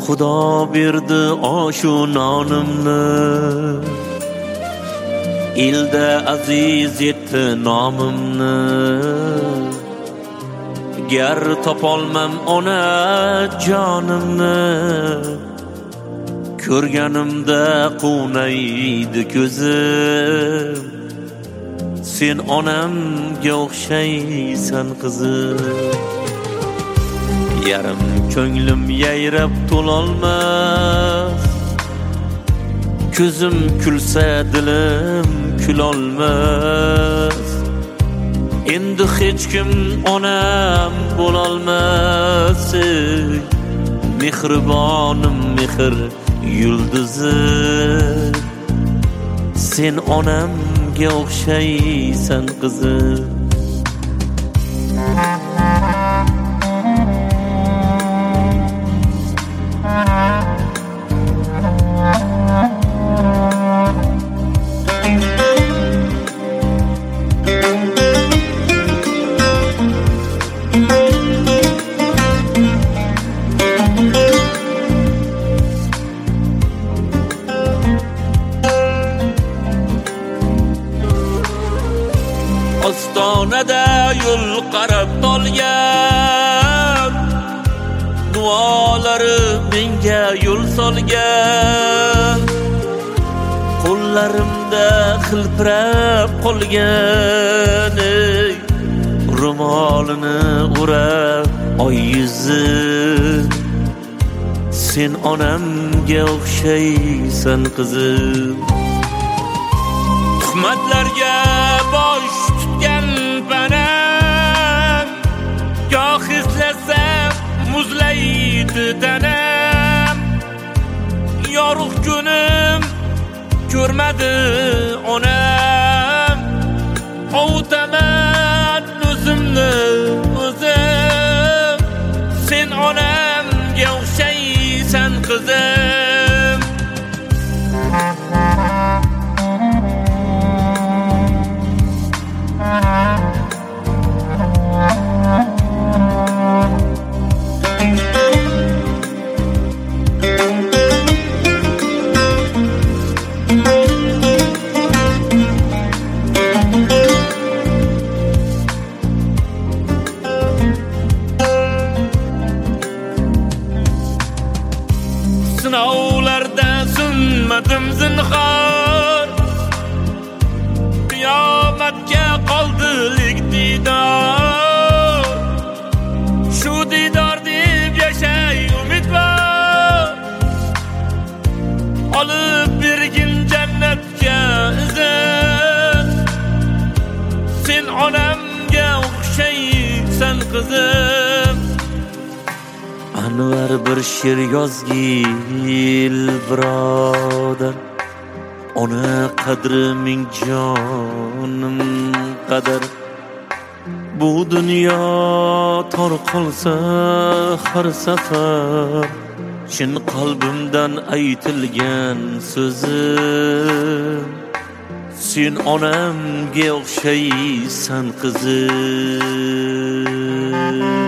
Xudo berdi oshu nonimni, elda aziz etdi nomimni. Gar topolmam ona jonimni, ko'rganimda quvnaydi ko'zim. Sen onamga o'xshaysan qizim. Yarim ko'nglim yayrab to'lolmas, ko'zim kulsa dilim kulolmas. Endi hech kim onam bo'lolmas. Mehribonim mehr yulduzi, sen onamga o'xshaysan qizim. Ostonada yo'l qarab tolgan, duolari menga yo'l solgan. Qo'llarimda xilpirab qolgan, ro'molini o'rab oy yuzi. Sen onamga o'xshaysan qizim. Tuhmatlarga bosh tutgan panam, goh eslasam muzlaydi tanam. Yorug' kunim ko'rmadi onam, ovutaman o'zimni o'zim. Sen onamga o'xshaysan qizim. Sinovlarda sunmadim zinhor, qiyomatga qoldilik didor. Shu didor deb yashay umid bor, olib bergin jannatga izin. Sen onamga o'xshaysan qizim. Anvar bir she'r yozgil birodar, ona qadri ming jonim qadar. Bu dunyo tor qolsa har safar, chin qalbimdan aytilgan so'zim. Sen onamga o'xshaysan qizim.